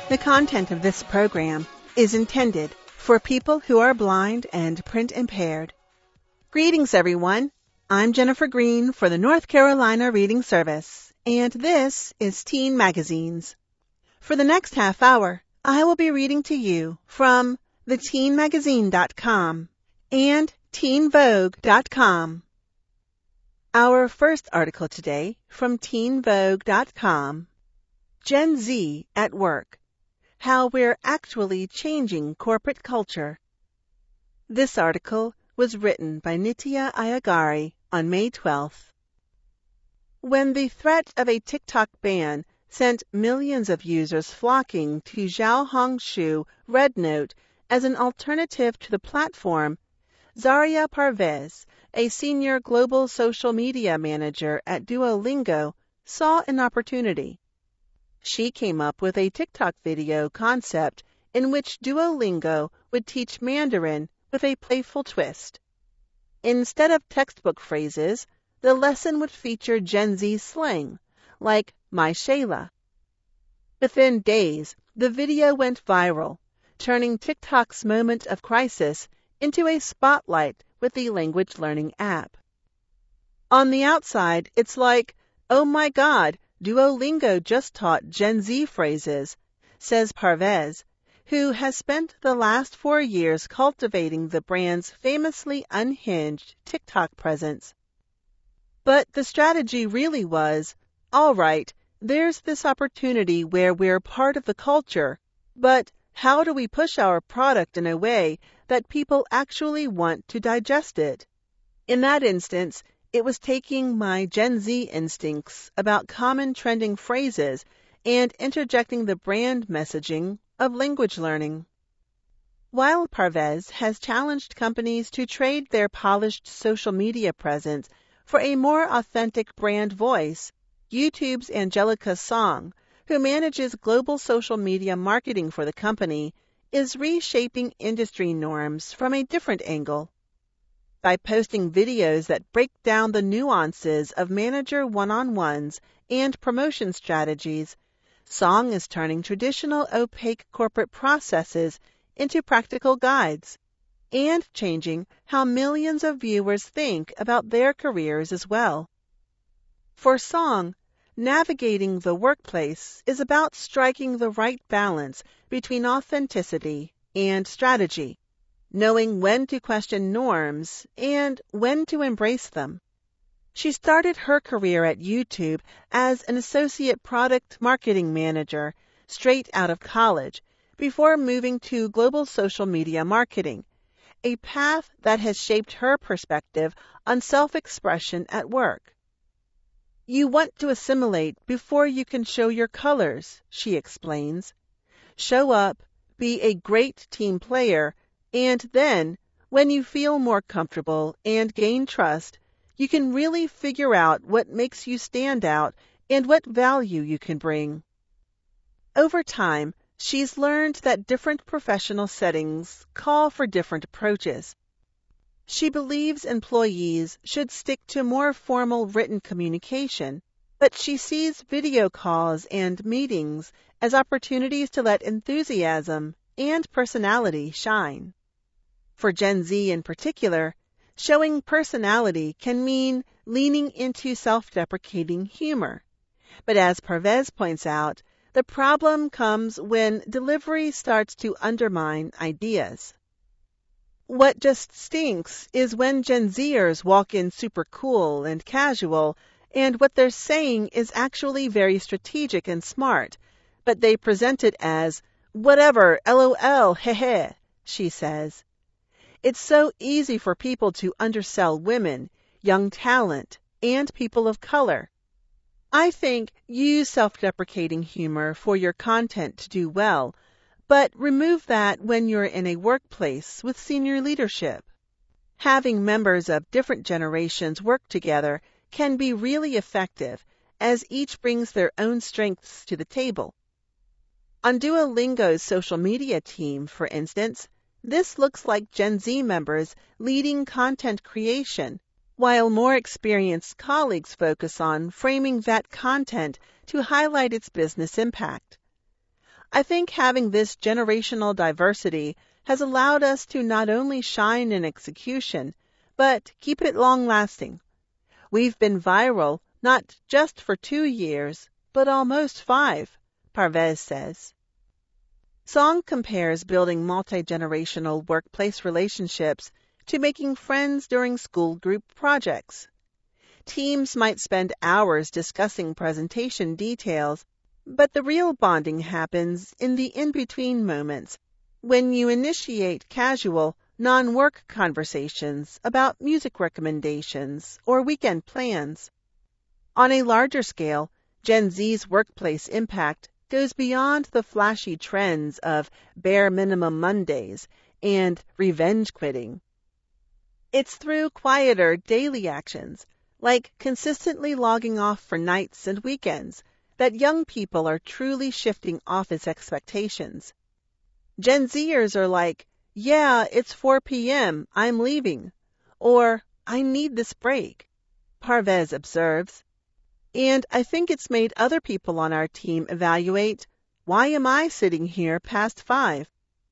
The content of this program is intended for people who are blind and print impaired. Greetings, everyone. I'm Jennifer Green for the North Carolina Reading Service, and this is Teen Magazines. For the next half hour, I will be reading to you from theteenmagazine.com and teenvogue.com. Our first article today from teenvogue.com, Gen Z at Work, How We're Actually Changing Corporate Culture. This article was written by Nitya Ayagari on May 12th. When the threat of a TikTok ban sent millions of users flocking to Zhao Hongshu RedNote as an alternative to the platform, Zaria Parvez, a senior global social media manager at Duolingo, saw an opportunity. She came up with a TikTok video concept in which Duolingo would teach Mandarin with a playful twist. Instead of textbook phrases, the lesson would feature Gen Z slang, like My Shayla. Within days, the video went viral, turning TikTok's moment of crisis into a spotlight with the language learning app. On the outside, it's like, oh my God, Duolingo just taught Gen Z phrases, says Parvez, who has spent the last 4 years cultivating the brand's famously unhinged TikTok presence. But the strategy really was, all right, there's this opportunity where we're part of the culture, but how do we push our product in a way that people actually want to digest it? In that instance, it was taking my Gen Z instincts about common trending phrases and interjecting the brand messaging of language learning. While Parvez has challenged companies to trade their polished social media presence for a more authentic brand voice, YouTube's Angelica Song, who manages global social media marketing for the company, is reshaping industry norms from a different angle. By posting videos that break down the nuances of manager one-on-ones and promotion strategies, Song is turning traditional opaque corporate processes into practical guides and changing how millions of viewers think about their careers as well. For Song, navigating the workplace is about striking the right balance between authenticity and strategy, knowing when to question norms and when to embrace them. She started her career at YouTube as an associate product marketing manager straight out of college before moving to global social media marketing, a path that has shaped her perspective on self-expression at work. You want to assimilate before you can show your colors, she explains. Show up, be a great team player, and then, when you feel more comfortable and gain trust, you can really figure out what makes you stand out and what value you can bring. Over time, she's learned that different professional settings call for different approaches. She believes employees should stick to more formal written communication, but she sees video calls and meetings as opportunities to let enthusiasm and personality shine. For Gen Z in particular, showing personality can mean leaning into self-deprecating humor. But as Parvez points out, the problem comes when delivery starts to undermine ideas. What just stinks is when Gen Zers walk in super cool and casual, and what they're saying is actually very strategic and smart, but they present it as, whatever, LOL, heh, she says. It's so easy for people to undersell women, young talent, and people of color. I think use self-deprecating humor for your content to do well, but remove that when you're in a workplace with senior leadership. Having members of different generations work together can be really effective, as each brings their own strengths to the table. On Duolingo's social media team, for instance, this looks like Gen Z members leading content creation, while more experienced colleagues focus on framing that content to highlight its business impact. I think having this generational diversity has allowed us to not only shine in execution, but keep it long-lasting. We've been viral not just for 2 years, but almost 5, Parvez says. Song compares building multi-generational workplace relationships to making friends during school group projects. Teams might spend hours discussing presentation details, but the real bonding happens in the in-between moments, when you initiate casual, non-work conversations about music recommendations or weekend plans. On a larger scale, Gen Z's workplace impact goes beyond the flashy trends of bare minimum Mondays and revenge quitting. It's through quieter daily actions, like consistently logging off for nights and weekends, that young people are truly shifting office expectations. Gen Zers are like, "Yeah, it's 4 p.m., I'm leaving," or "I need this break," Parvez observes. And I think it's made other people on our team evaluate, why am I sitting here past 5?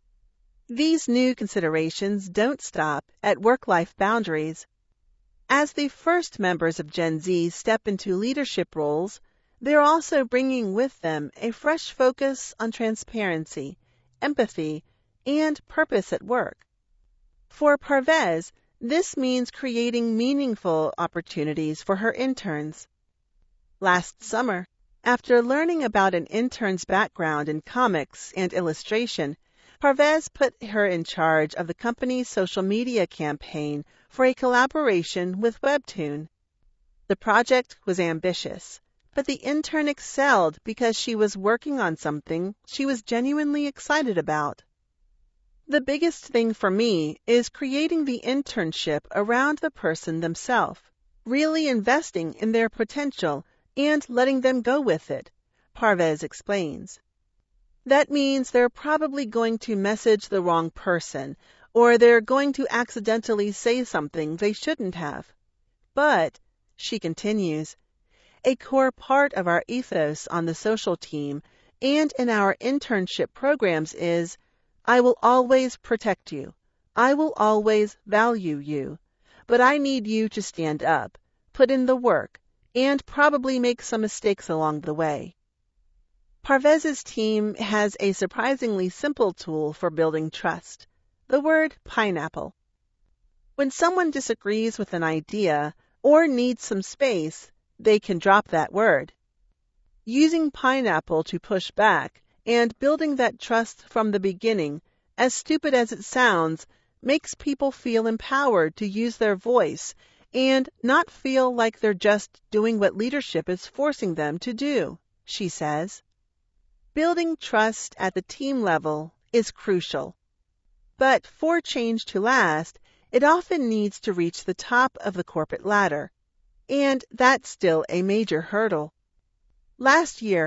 These new considerations don't stop at work-life boundaries. As the first members of Gen Z step into leadership roles, they're also bringing with them a fresh focus on transparency, empathy, and purpose at work. For Parvez, this means creating meaningful opportunities for her interns. Last summer, after learning about an intern's background in comics and illustration, Parvez put her in charge of the company's social media campaign for a collaboration with Webtoon. The project was ambitious, but the intern excelled because she was working on something she was genuinely excited about. The biggest thing for me is creating the internship around the person themselves, really investing in their potential and letting them go with it, Parvez explains. That means they're probably going to message the wrong person, or they're going to accidentally say something they shouldn't have. But, she continues, a core part of our ethos on the social team and in our internship programs is, I will always protect you. I will always value you. But I need you to stand up, put in the work, and probably make some mistakes along the way. Parvez's team has a surprisingly simple tool for building trust, the word pineapple. When someone disagrees with an idea or needs some space, they can drop that word. Using pineapple to push back and building that trust from the beginning, as stupid as it sounds, makes people feel empowered to use their voice and not feel like they're just doing what leadership is forcing them to do, she says. Building trust at the team level is crucial. But for change to last, it often needs to reach the top of the corporate ladder. And that's still a major hurdle. Last year,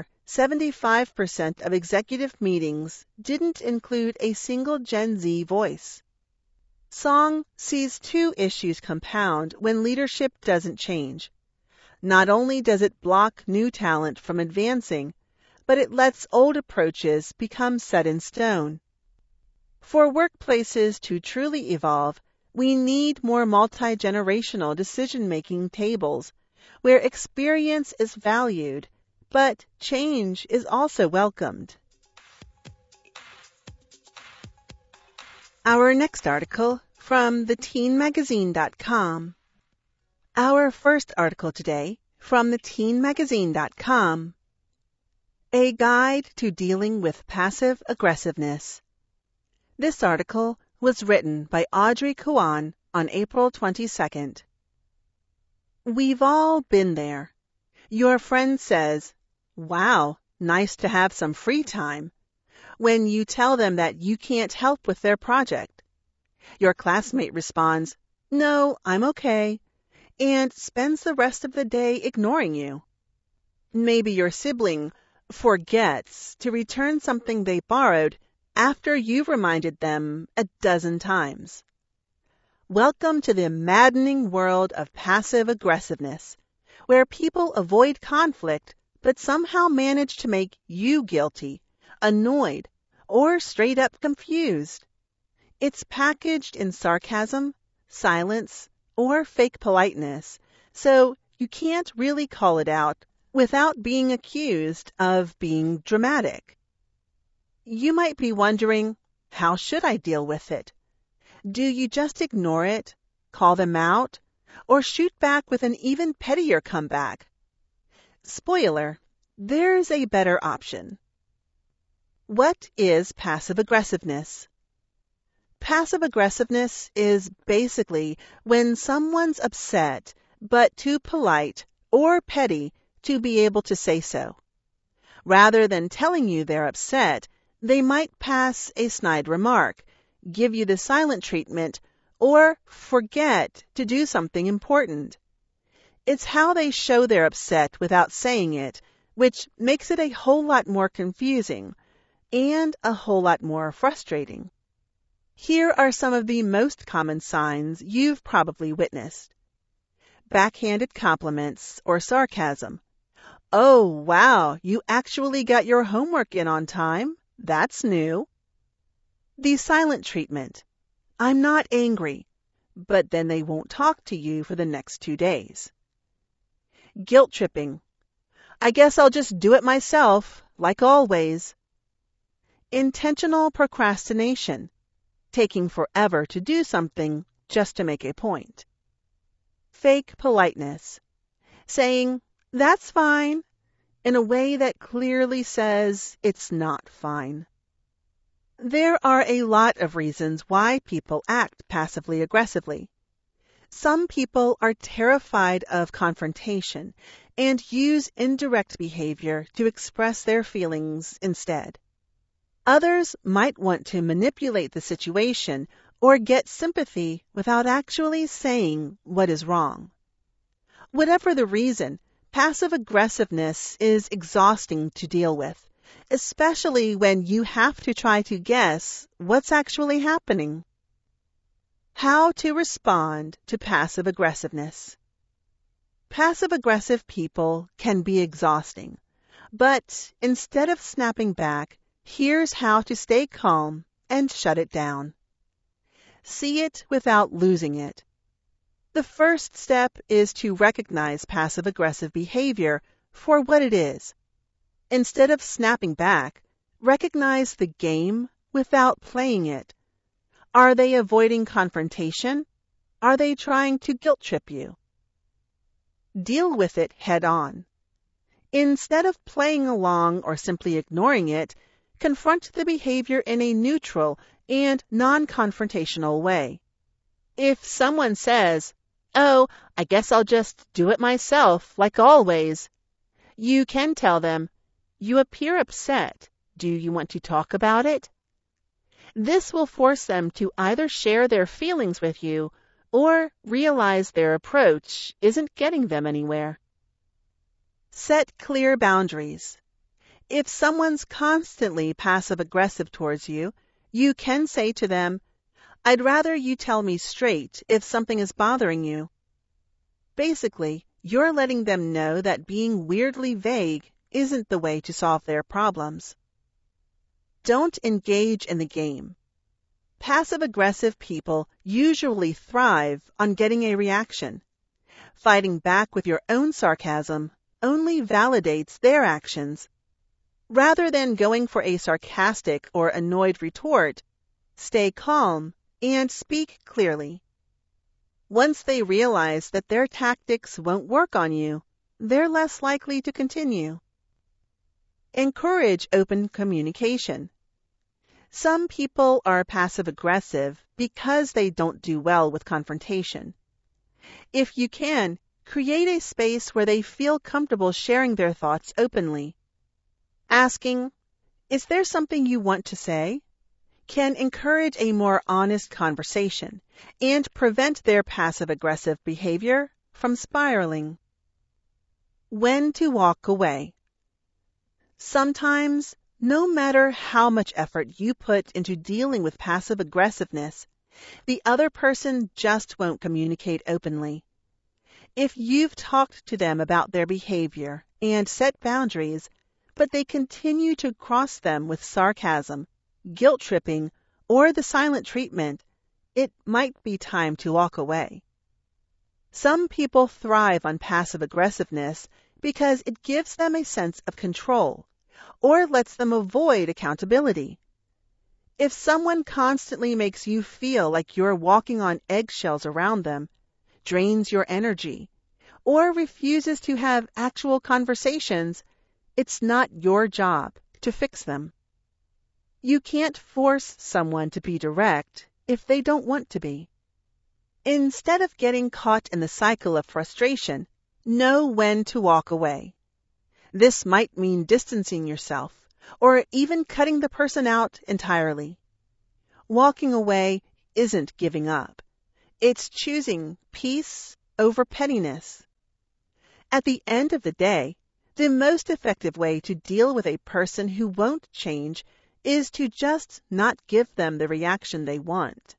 75% of executive meetings didn't include a single Gen Z voice. Song sees 2 issues compound when leadership doesn't change. Not only does it block new talent from advancing, but it lets old approaches become set in stone. For workplaces to truly evolve, we need more multi-generational decision-making tables, where experience is valued, but change is also welcomed. Our next article from theteenmagazine.com. Our first article today from theteenmagazine.com. A Guide to Dealing with Passive Aggressiveness. This article was written by Audrey Kuan on April 22nd. We've all been there. Your friend says, "Wow, nice to have some free time," when you tell them that you can't help with their project. Your classmate responds, "No, I'm okay," and spends the rest of the day ignoring you. Maybe your sibling forgets to return something they borrowed after you've reminded them a dozen times. Welcome to the maddening world of passive aggressiveness, where people avoid conflict but somehow manage to make you guilty annoyed, or straight up confused. It's packaged in sarcasm, silence, or fake politeness, so you can't really call it out without being accused of being dramatic. You might be wondering, how should I deal with it? Do you just ignore it, call them out, or shoot back with an even pettier comeback? Spoiler, there's a better option. What is passive aggressiveness? Passive aggressiveness is basically when someone's upset but too polite or petty to be able to say so. Rather than telling you they're upset, they might pass a snide remark, give you the silent treatment, or forget to do something important. It's how they show they're upset without saying it, which makes it a whole lot more confusing and a whole lot more frustrating. Here are some of the most common signs you've probably witnessed. Backhanded compliments or sarcasm. Oh, wow, you actually got your homework in on time? That's new. The silent treatment. I'm not angry, but then they won't talk to you for the next 2 days. Guilt tripping. I guess I'll just do it myself, like always. Intentional procrastination. Taking forever to do something just to make a point. Fake politeness. Saying, that's fine, in a way that clearly says it's not fine. There are a lot of reasons why people act passively aggressively. Some people are terrified of confrontation and use indirect behavior to express their feelings instead. Others might want to manipulate the situation or get sympathy without actually saying what is wrong. Whatever the reason, passive aggressiveness is exhausting to deal with, especially when you have to try to guess what's actually happening. How to respond to passive aggressiveness. Passive-aggressive people can be exhausting, but instead of snapping back, here's how to stay calm and shut it down. See it without losing it. The first step is to recognize passive-aggressive behavior for what it is. Instead of snapping back, recognize the game without playing it. Are they avoiding confrontation? Are they trying to guilt trip you? Deal with it head on. Instead of playing along or simply ignoring it, confront the behavior in a neutral and non-confrontational way. If someone says, "Oh, I guess I'll just do it myself, like always," you can tell them, "You appear upset. Do you want to talk about it?" This will force them to either share their feelings with you or realize their approach isn't getting them anywhere. Set clear boundaries. If someone's constantly passive-aggressive towards you, you can say to them, "I'd rather you tell me straight if something is bothering you." Basically, you're letting them know that being weirdly vague isn't the way to solve their problems. Don't engage in the game. Passive-aggressive people usually thrive on getting a reaction. Fighting back with your own sarcasm only validates their actions. Rather than going for a sarcastic or annoyed retort, stay calm and speak clearly. Once they realize that their tactics won't work on you, they're less likely to continue. Encourage open communication. Some people are passive-aggressive because they don't do well with confrontation. If you can, create a space where they feel comfortable sharing their thoughts openly. Asking, "Is there something you want to say?" can encourage a more honest conversation and prevent their passive-aggressive behavior from spiraling. When to walk away. Sometimes, no matter how much effort you put into dealing with passive-aggressiveness, the other person just won't communicate openly. If you've talked to them about their behavior and set boundaries, but they continue to cross them with sarcasm, guilt-tripping, or the silent treatment, it might be time to walk away. Some people thrive on passive aggressiveness because it gives them a sense of control or lets them avoid accountability. If someone constantly makes you feel like you're walking on eggshells around them, drains your energy, or refuses to have actual conversations, it's not your job to fix them. You can't force someone to be direct if they don't want to be. Instead of getting caught in the cycle of frustration, know when to walk away. This might mean distancing yourself or even cutting the person out entirely. Walking away isn't giving up. It's choosing peace over pettiness. At the end of the day, the most effective way to deal with a person who won't change is to just not give them the reaction they want.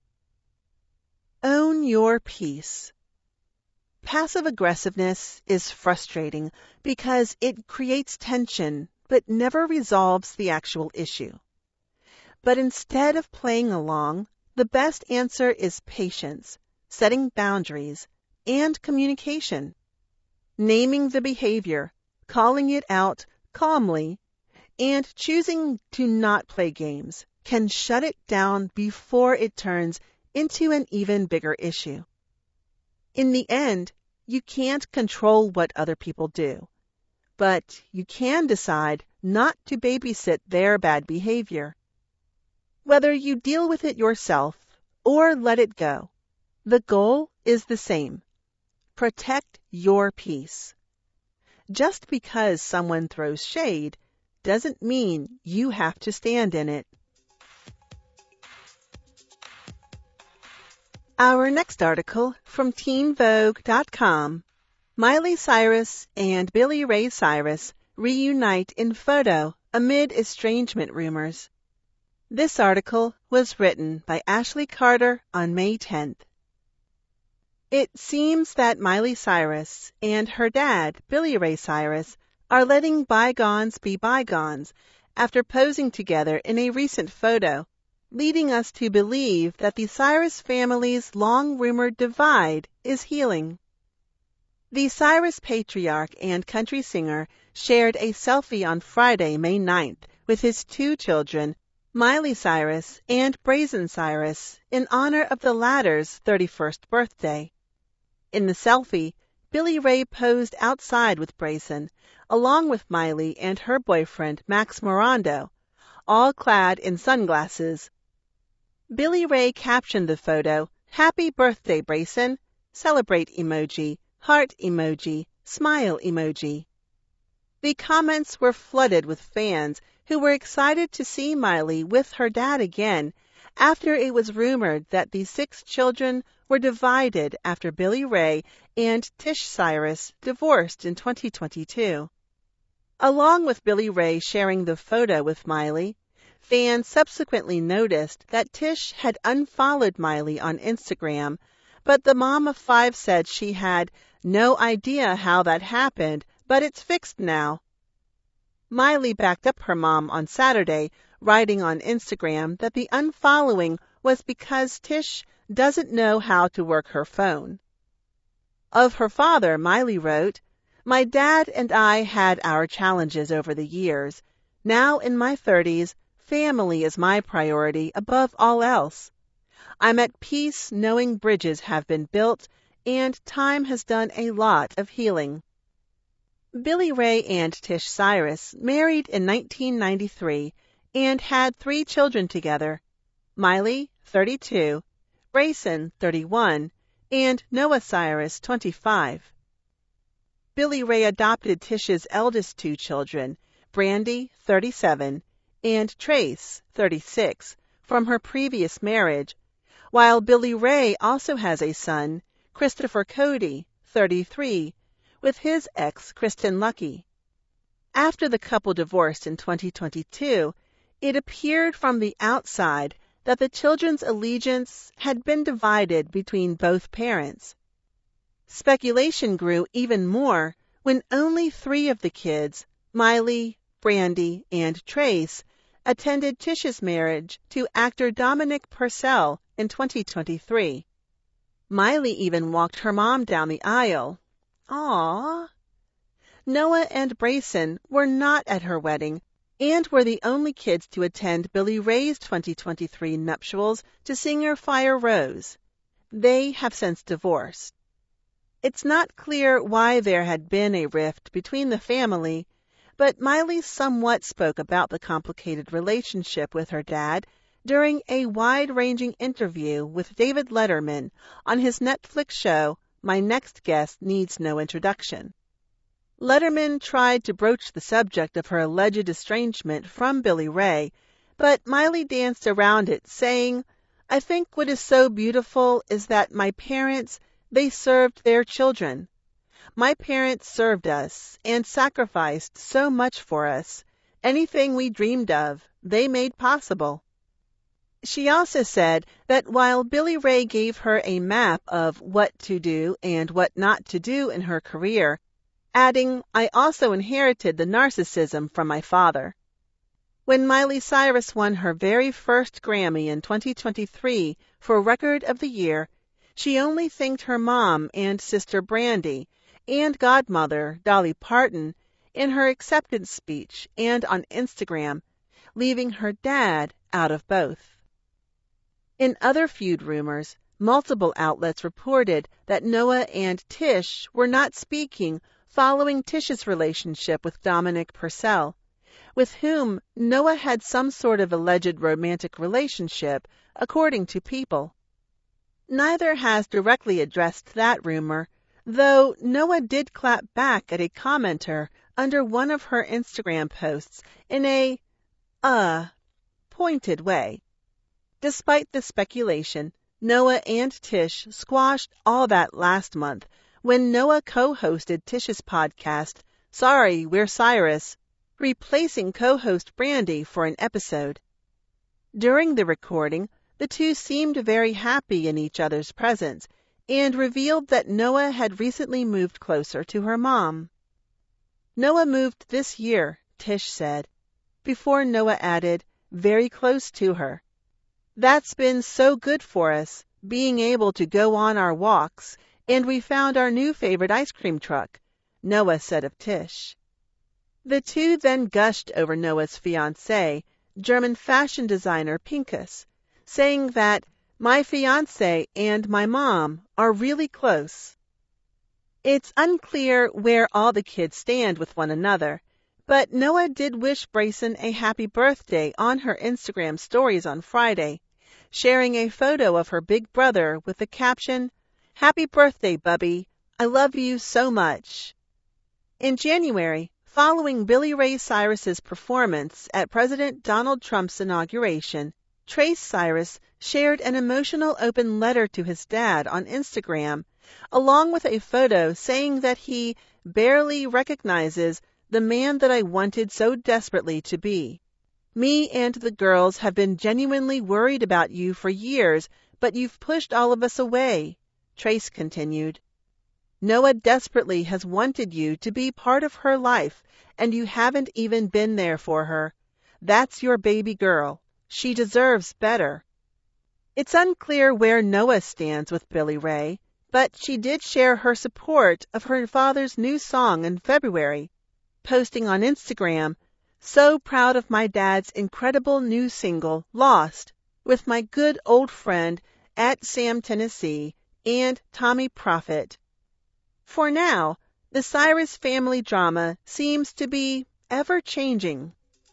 Own your peace. Passive aggressiveness is frustrating because it creates tension but never resolves the actual issue. But instead of playing along, the best answer is patience, setting boundaries, and communication. Naming the behavior, calling it out calmly, and choosing to not play games can shut it down before it turns into an even bigger issue. In the end, you can't control what other people do, but you can decide not to babysit their bad behavior. Whether you deal with it yourself or let it go, the goal is the same. Protect your peace. Just because someone throws shade doesn't mean you have to stand in it. Our next article from TeenVogue.com. Miley Cyrus and Billy Ray Cyrus reunite in photo amid estrangement rumors. This article was written by Ashley Carter on May 10th. It seems that Miley Cyrus and her dad, Billy Ray Cyrus, are letting bygones be bygones after posing together in a recent photo, leading us to believe that the Cyrus family's long-rumored divide is healing. The Cyrus patriarch and country singer shared a selfie on Friday, May 9th, with his two children, Miley Cyrus and Brazen Cyrus, in honor of the latter's 31st birthday. In the selfie, Billy Ray posed outside with Brazen, along with Miley and her boyfriend, Max Morando, all clad in sunglasses. Billy Ray captioned the photo, "Happy birthday, Brazen," celebrate emoji, heart emoji, smile emoji. The comments were flooded with fans who were excited to see Miley with her dad again after it was rumored that the 6 children were divided after Billy Ray and Tish Cyrus divorced in 2022. Along with Billy Ray sharing the photo with Miley, fans subsequently noticed that Tish had unfollowed Miley on Instagram, but the mom of 5 said she had no idea how that happened, but it's fixed now. Miley backed up her mom on Saturday, writing on Instagram that the unfollowing was because Tish doesn't know how to work her phone. Of her father, Miley wrote, "My dad and I had our challenges over the years. Now in my 30s, family is my priority above all else. I'm at peace knowing bridges have been built and time has done a lot of healing." Billy Ray and Tish Cyrus married in 1993 and had 3 children together, Miley, 32, Brazen, 31, and Noah Cyrus, 25. Billy Ray adopted Tish's eldest 2 children, Brandy, 37, and Trace, 36, from her previous marriage, while Billy Ray also has a son, Christopher Cody, 33, with his ex, Kristen Lucky. After the couple divorced in 2022, it appeared from the outside that the children's allegiance had been divided between both parents. Speculation grew even more when only 3 of the kids, Miley, Brandy, and Trace attended Tish's marriage to actor Dominic Purcell in 2023. Miley even walked her mom down the aisle. Aww. Noah and Brayson were not at her wedding and were the only kids to attend Billy Ray's 2023 nuptials to singer Fire Rose. They have since divorced. It's not clear why there had been a rift between the family, but Miley somewhat spoke about the complicated relationship with her dad during a wide-ranging interview with David Letterman on his Netflix show, My Next Guest Needs No Introduction. Letterman tried to broach the subject of her alleged estrangement from Billy Ray, but Miley danced around it, saying, "I think what is so beautiful is that my parents, they served their children. My parents served us and sacrificed so much for us. Anything we dreamed of, they made possible." She also said that while Billy Ray gave her a map of what to do and what not to do in her career, adding, "I also inherited the narcissism from my father." When Miley Cyrus won her very first Grammy in 2023 for Record of the Year, she only thanked her mom and sister Brandy and godmother Dolly Parton in her acceptance speech and on Instagram, leaving her dad out of both. In other feud rumors, multiple outlets reported that Noah and Tish were not speaking following Tish's relationship with Dominic Purcell, with whom Noah had some sort of alleged romantic relationship, according to People. Neither has directly addressed that rumor, though Noah did clap back at a commenter under one of her Instagram posts in a, pointed way. Despite the speculation, Noah and Tish squashed all that last month when Noah co-hosted Tish's podcast, Sorry, We're Cyrus, replacing co-host Brandy for an episode. During the recording, the two seemed very happy in each other's presence and revealed that Noah had recently moved closer to her mom. "Noah moved this year," Tish said, before Noah added, "very close to her. That's been so good for us, being able to go on our walks, and we found our new favorite ice cream truck," Noah said of Tish. The two then gushed over Noah's fiancé, German fashion designer Pinkus, saying that, "My fiancé and my mom are really close." It's unclear where all the kids stand with one another, but Noah did wish Brayson a happy birthday on her Instagram stories on Friday, sharing a photo of her big brother with the caption, "Happy birthday, Bubby. I love you so much." In January, following Billy Ray Cyrus's performance at President Donald Trump's inauguration, Trace Cyrus shared an emotional open letter to his dad on Instagram, along with a photo saying that he barely recognizes the man that I wanted so desperately to be. "Me and the girls have been genuinely worried about you for years, but you've pushed all of us away," Trace continued. "Noah desperately has wanted you to be part of her life, and you haven't even been there for her. That's your baby girl. She deserves better." It's unclear where Noah stands with Billy Ray, but she did share her support of her father's new song in February, posting on Instagram, "So proud of my dad's incredible new single, Lost, with my good old friend at Sam Tennessee and Tommy Prophet." For now, the Cyrus family drama seems to be ever-changing.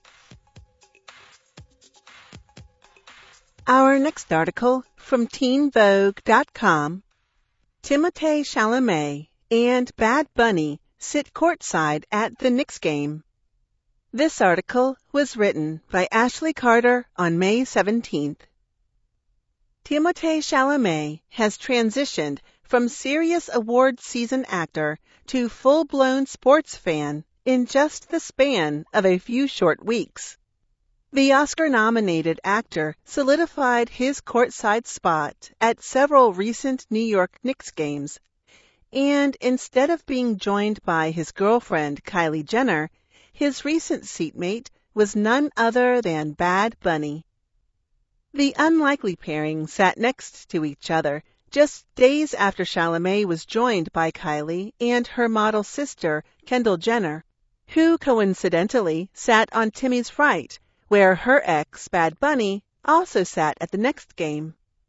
Our next article from TeenVogue.com, Timothée Chalamet and Bad Bunny sit courtside at the Knicks game. This article was written by Ashley Carter on May 17th. Timothée Chalamet has transitioned from serious award season actor to full-blown sports fan in just the span of a few short weeks. The Oscar-nominated actor solidified his courtside spot at several recent New York Knicks games, and instead of being joined by his girlfriend Kylie Jenner, his recent seatmate was none other than Bad Bunny. The unlikely pairing sat next to each other just days after Chalamet was joined by Kylie and her model sister, Kendall Jenner, who coincidentally sat on Timmy's right, where her ex, Bad Bunny, also sat at the next game.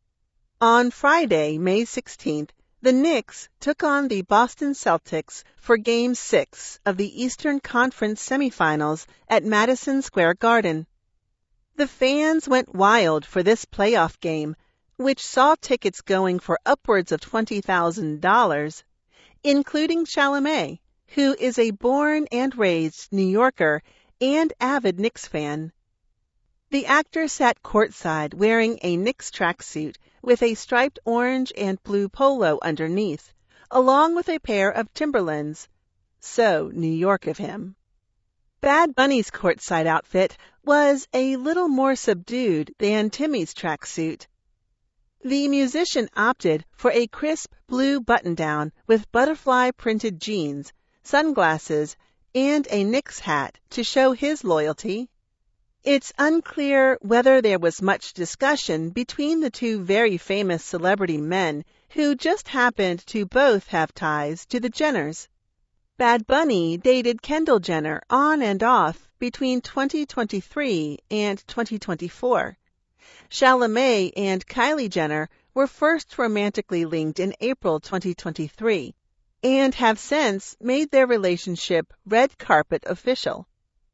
On Friday, May 16th, the Knicks took on the Boston Celtics for Game 6 of the Eastern Conference semifinals at Madison Square Garden. The fans went wild for this playoff game, which saw tickets going for upwards of $20,000, including Chalamet, who is a born and raised New Yorker and avid Knicks fan. The actor sat courtside wearing a Knicks tracksuit with a striped orange and blue polo underneath, along with a pair of Timberlands. So New York of him. Bad Bunny's courtside outfit was a little more subdued than Timmy's tracksuit. The musician opted for a crisp blue button-down with butterfly-printed jeans, sunglasses, and a Knicks hat to show his loyalty. It's unclear whether there was much discussion between the two very famous celebrity men who just happened to both have ties to the Jenners. Bad Bunny dated Kendall Jenner on and off between 2023 and 2024. Chalamet and Kylie Jenner were first romantically linked in April 2023 and have since made their relationship red carpet official.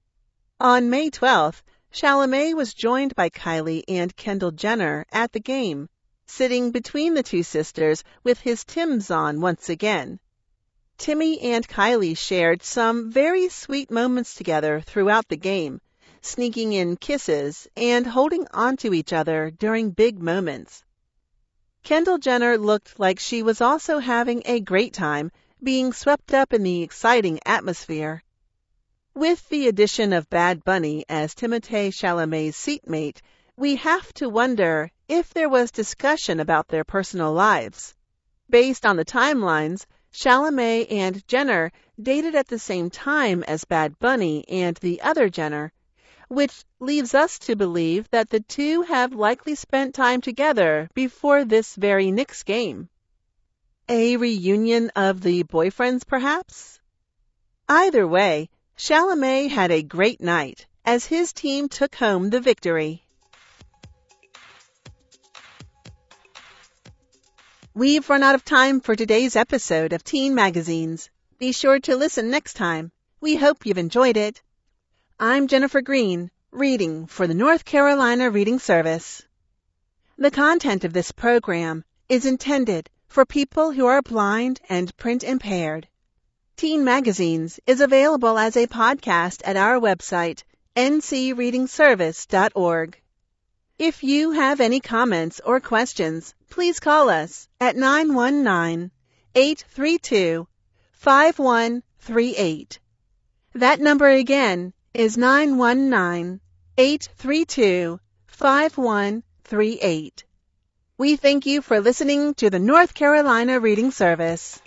On May 12th, Chalamet was joined by Kylie and Kendall Jenner at the game, sitting between the two sisters with his Timbs on once again. Timmy and Kylie shared some very sweet moments together throughout the game, sneaking in kisses and holding on to each other during big moments. Kendall Jenner looked like she was also having a great time being swept up in the exciting atmosphere. With the addition of Bad Bunny as Timothée Chalamet's seatmate, we have to wonder if there was discussion about their personal lives. Based on the timelines, Chalamet and Jenner dated at the same time as Bad Bunny and the other Jenner, which leaves us to believe that the two have likely spent time together before this very Knicks game. A reunion of the boyfriends, perhaps? Either way, Chalamet had a great night as his team took home the victory. We've run out of time for today's episode of Teen Magazines. Be sure to listen next time. We hope you've enjoyed it. I'm Jennifer Green, reading for the North Carolina Reading Service. The content of this program is intended for people who are blind and print impaired. Teen Magazines is available as a podcast at our website, ncreadingservice.org. If you have any comments or questions, please call us at 919-832-5138. That number again is 919-832-5138. We thank you for listening to the North Carolina Reading Service.